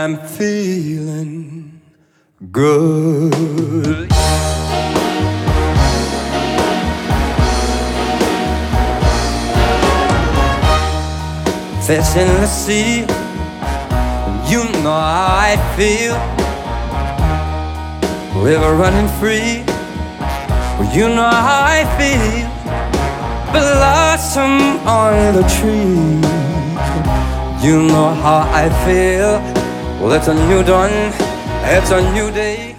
I'm feeling good. Fish in the sea, you know how I feel. River running free, well, you know how I feel. Blossom on the tree, you know how I feel. Well, it's a new dawn, it's a new day.